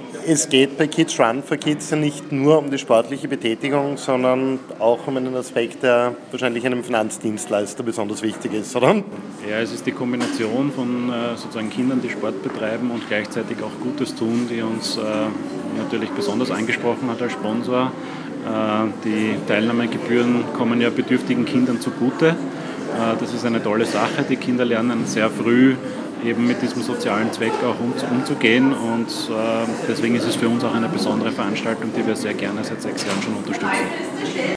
Es geht bei Kids Run for Kids ja nicht nur um die sportliche Betätigung, sondern auch um einen Aspekt, der wahrscheinlich einem Finanzdienstleister besonders wichtig ist, oder? Ja, es ist die Kombination von sozusagen Kindern, die Sport betreiben und gleichzeitig auch Gutes tun, die uns natürlich besonders angesprochen hat als Sponsor. Die Teilnahmegebühren kommen ja bedürftigen Kindern zugute. Das ist eine tolle Sache. Die Kinder lernen sehr früh eben mit diesem sozialen Zweck auch umzugehen und deswegen ist es für uns auch eine besondere Veranstaltung, die wir sehr gerne seit 6 Jahren schon unterstützen.